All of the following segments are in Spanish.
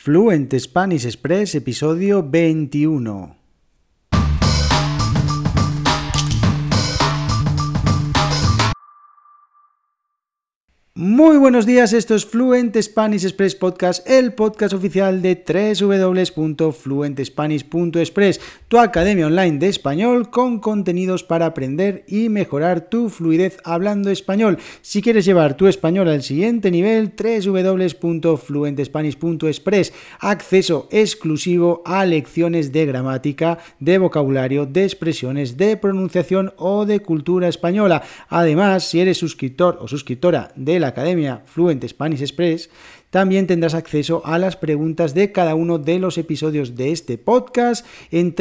Fluent Spanish Express, episodio 21. Muy buenos días, esto es Fluent Spanish Express Podcast, el podcast oficial de www.fluentspanish.express, tu academia online de español con contenidos para aprender y mejorar tu fluidez hablando español. Si quieres llevar tu español al siguiente nivel, www.fluentspanish.express, acceso exclusivo a lecciones de gramática, de vocabulario, de expresiones, de pronunciación o de cultura española. Además, si eres suscriptor o suscriptora de la Academia Fluent Spanish Express, también tendrás acceso a las preguntas de cada uno de los episodios de este podcast en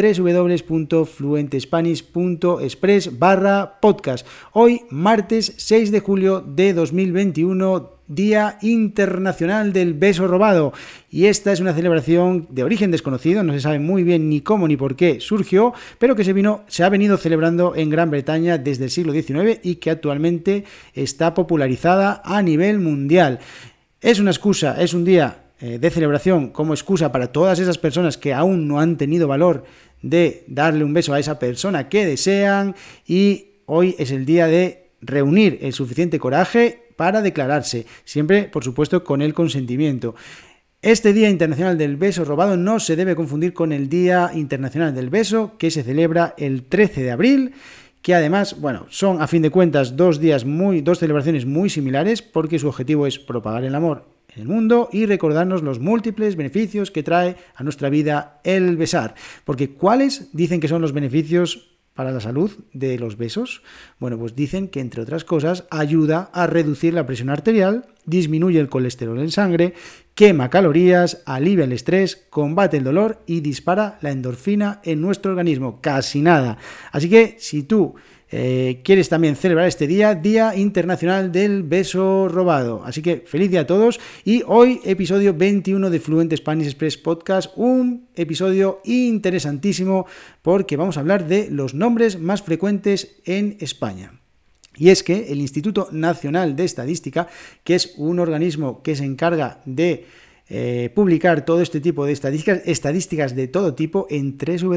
www.fluentspanish.express/podcast. Hoy, martes 6 de julio de 2021, Día Internacional del Beso Robado. Y esta es una celebración de origen desconocido, no se sabe muy bien ni cómo ni por qué surgió, pero que se ha venido celebrando en Gran Bretaña desde el siglo XIX y que actualmente está popularizada a nivel mundial. Es una excusa, es un día de celebración como excusa para todas esas personas que aún no han tenido valor de darle un beso a esa persona que desean, y hoy es el día de reunir el suficiente coraje para declararse, siempre, por supuesto, con el consentimiento. Este Día Internacional del Beso Robado no se debe confundir con el Día Internacional del Beso, que se celebra el 13 de abril, que además, son a fin de cuentas dos celebraciones muy similares, porque su objetivo es propagar el amor en el mundo y recordarnos los múltiples beneficios que trae a nuestra vida el besar. Porque ¿cuáles dicen que son los beneficios para la salud de los besos? Bueno, pues dicen que, entre otras cosas, ayuda a reducir la presión arterial, disminuye el colesterol en sangre, quema calorías, alivia el estrés, combate el dolor y dispara la endorfina en nuestro organismo. Casi nada. Así que si tú quieres también celebrar este día, Día Internacional del Beso Robado. Así que feliz día a todos, y hoy episodio 21 de Fluent Spanish Express Podcast, un episodio interesantísimo porque vamos a hablar de los nombres más frecuentes en España. Y es que el Instituto Nacional de Estadística, que es un organismo que se encarga de publicar todo este tipo de estadísticas de todo tipo en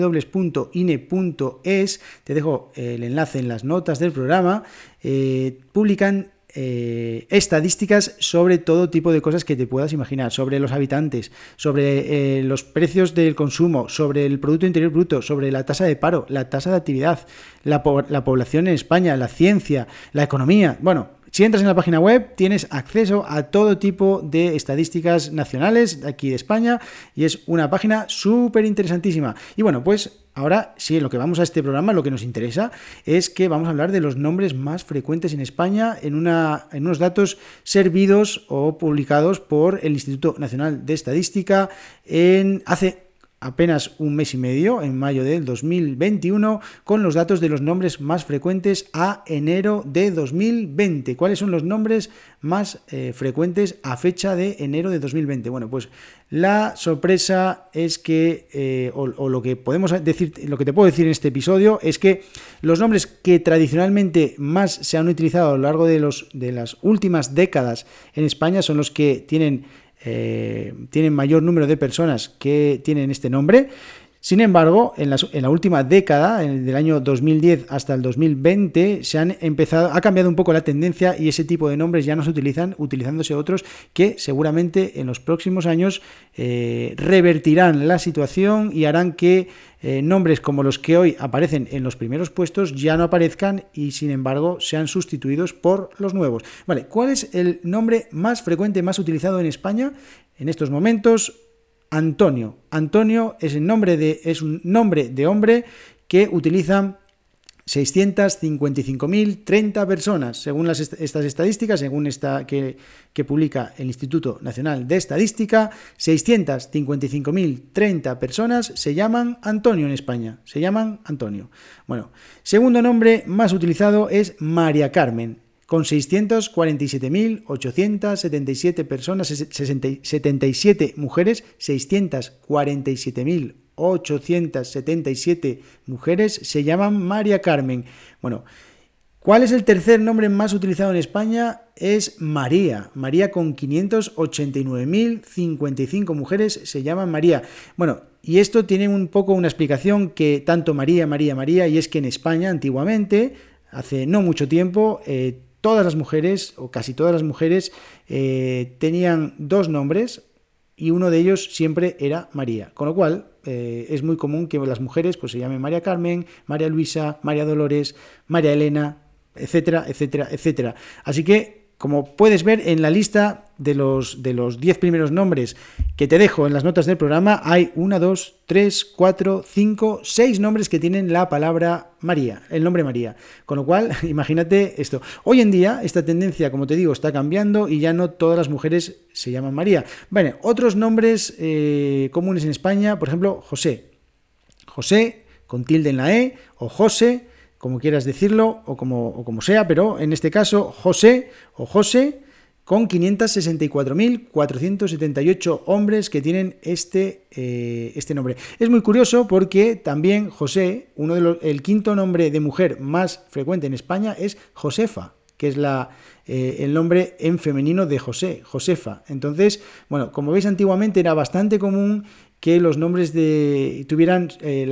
www.ine.es, te dejo el enlace en las notas del programa, publican estadísticas sobre todo tipo de cosas que te puedas imaginar, sobre los habitantes, sobre los precios del consumo, sobre el Producto Interior Bruto, sobre la tasa de paro, la tasa de actividad, la población en España, la ciencia, la economía. Si entras en la página web tienes acceso a todo tipo de estadísticas nacionales de aquí de España, y es una página súper interesantísima. Y pues ahora sí, lo que vamos a este programa, lo que nos interesa es que vamos a hablar de los nombres más frecuentes en España en unos datos servidos o publicados por el Instituto Nacional de Estadística hace apenas un mes y medio, en mayo del 2021, con los datos de los nombres más frecuentes a enero de 2020. ¿Cuáles son los nombres más frecuentes a fecha de enero de 2020? Pues la sorpresa es que, lo que podemos decir, lo que te puedo decir en este episodio es que los nombres que tradicionalmente más se han utilizado a lo largo de las últimas décadas en España son los que tienen mayor número de personas que tienen este nombre. Sin embargo, en la última década, del año 2010 hasta el 2020, ha cambiado un poco la tendencia, y ese tipo de nombres ya no se utilizan, utilizándose otros que seguramente en los próximos años revertirán la situación y harán que nombres como los que hoy aparecen en los primeros puestos ya no aparezcan y, sin embargo, sean sustituidos por los nuevos. ¿Cuál es el nombre más frecuente, más utilizado en España en estos momentos? Antonio. Antonio es un nombre de hombre que utilizan 655.030 personas, según estas estadísticas, según esta que publica el Instituto Nacional de Estadística. 655.030 personas se llaman Antonio en España, se llaman Antonio. Segundo nombre más utilizado es María Carmen, con 647.877 personas, 77 mujeres, 647.877 mujeres se llaman María Carmen. ¿Cuál es el tercer nombre más utilizado en España? Es María. María, con 589.055 mujeres se llaman María. Bueno, y esto tiene un poco una explicación, que tanto María, María, María, y es que en España antiguamente, hace no mucho tiempo, todas las mujeres, o casi todas las mujeres, tenían dos nombres, y uno de ellos siempre era María, con lo cual es muy común que las mujeres pues se llamen María Carmen, María Luisa, María Dolores, María Elena, etcétera, etcétera, etcétera. Así que, como puedes ver en la lista de los 10 primeros nombres que te dejo en las notas del programa, hay 1, 2, 3, 4, 5, 6 nombres que tienen la palabra María, el nombre María. Con lo cual, imagínate esto. Hoy en día, esta tendencia, como te digo, está cambiando y ya no todas las mujeres se llaman María. Bueno, otros nombres comunes en España, por ejemplo, José. José, con tilde en la E, o José, como quieras decirlo, o como sea, pero en este caso, José o José, con 564.478 hombres que tienen este nombre. Es muy curioso porque también José, el quinto nombre de mujer más frecuente en España es Josefa, que es el nombre en femenino de José, Josefa. Entonces, bueno, como veis, antiguamente era bastante común que los nombres tuvieran el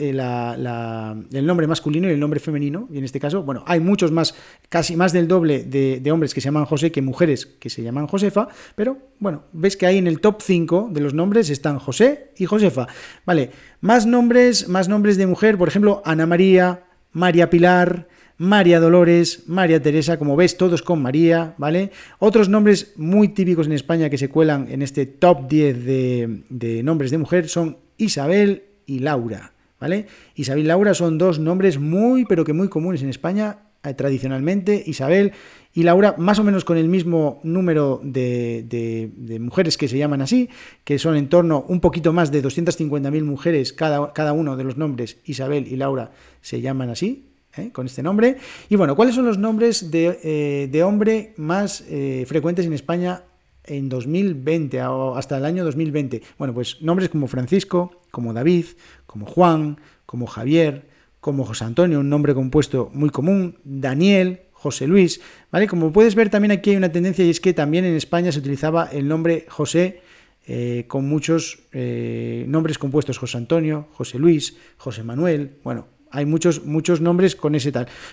nombre masculino y el nombre femenino, y en este caso, bueno, hay muchos más, casi más del doble de hombres que se llaman José que mujeres que se llaman Josefa, pero bueno, ves que ahí en el top 5 de los nombres están José y Josefa. Vale, más nombres de mujer, por ejemplo, Ana María, María Pilar, María Dolores, María Teresa, como ves, todos con María, ¿vale? Otros nombres muy típicos en España que se cuelan en este top 10 de nombres de mujer son Isabel y Laura, ¿vale? Isabel y Laura son dos nombres muy, pero que muy comunes en España, tradicionalmente. Isabel y Laura, más o menos con el mismo número de mujeres que se llaman así, que son en torno un poquito más de 250.000 mujeres, cada uno de los nombres Isabel y Laura se llaman así, con este nombre. Y bueno, ¿cuáles son los nombres de hombre más frecuentes en España en 2020 o hasta el año 2020? Bueno, pues nombres como Francisco, como David, como Juan, como Javier, como José Antonio, un nombre compuesto muy común, Daniel, José Luis, ¿vale? Como puedes ver, también aquí hay una tendencia, y es que también en España se utilizaba el nombre José con muchos nombres compuestos: José Antonio, José Luis, José Manuel. Bueno, hay muchos nombres con ese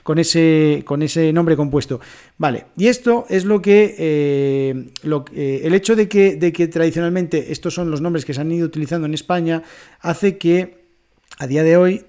nombre compuesto. Vale, y esto es lo que el hecho de que tradicionalmente estos son los nombres que se han ido utilizando en España hace que a día de hoy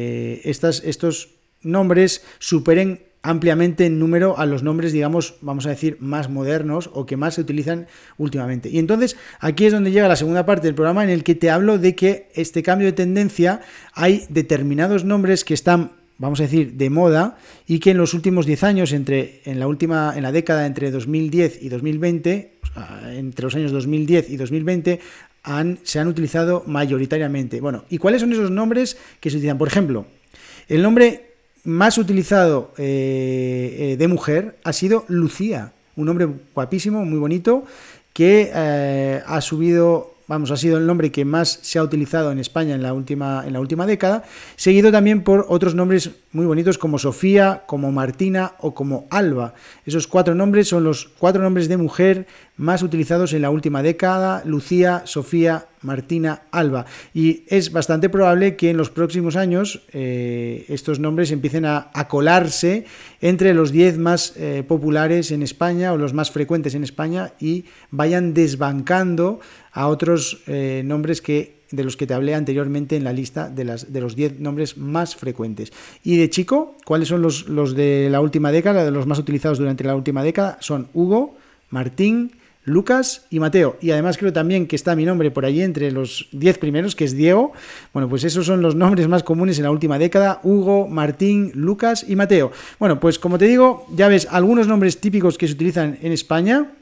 estos nombres superen ampliamente en número a los nombres, digamos, vamos a decir, más modernos o que más se utilizan últimamente. Y entonces aquí es donde llega la segunda parte del programa, en el que te hablo de que este cambio de tendencia, hay determinados nombres que están, vamos a decir, de moda, y que en los últimos 10 años, en la década entre 2010 y 2020, entre los años 2010 y 2020, se han utilizado mayoritariamente. Bueno, ¿y cuáles son esos nombres que se utilizan? Por ejemplo, el nombre más utilizado de mujer ha sido Lucía, un nombre guapísimo, muy bonito, que ha sido el nombre que más se ha utilizado en España en la última década, seguido también por otros nombres muy bonitos como Sofía, como Martina o como Alba. Esos 4 nombres son los 4 nombres de mujer más utilizados en la última década: Lucía, Sofía, Martina, Alba. Y es bastante probable que en los próximos años estos nombres empiecen a colarse entre los 10 más populares en España, o los más frecuentes en España, y vayan desbancando a otros nombres de los que te hablé anteriormente en la lista de los 10 nombres más frecuentes. Y de chico, ¿cuáles son los de la última década, de los más utilizados durante la última década? Son Hugo, Martín, Lucas y Mateo. Y además creo también que está mi nombre por allí entre los 10 primeros, que es Diego. Bueno, pues esos son los nombres más comunes en la última década: Hugo, Martín, Lucas y Mateo. Bueno, pues como te digo, ya ves algunos nombres típicos que se utilizan en España.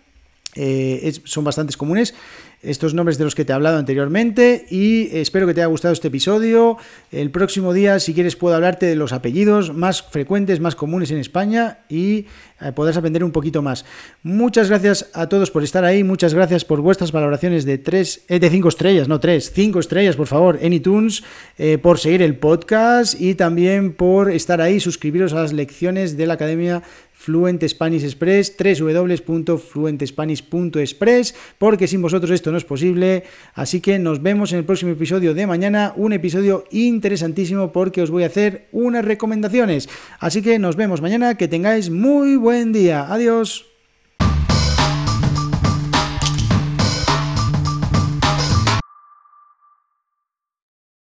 son bastante comunes estos nombres de los que te he hablado anteriormente, y espero que te haya gustado este episodio. El próximo día, si quieres, puedo hablarte de los apellidos más frecuentes, más comunes en España, y podrás aprender un poquito más. Muchas gracias a todos por estar ahí, muchas gracias por vuestras valoraciones de 5 estrellas, no 3, 5 estrellas, por favor, en iTunes, por seguir el podcast y también por estar ahí, suscribiros a las lecciones de la Academia Fluent Spanish Express, www.fluentespanish.express, porque sin vosotros esto no es posible. Así que nos vemos en el próximo episodio de mañana, un episodio interesantísimo porque os voy a hacer unas recomendaciones. Así que nos vemos mañana, que tengáis muy buen día. Adiós.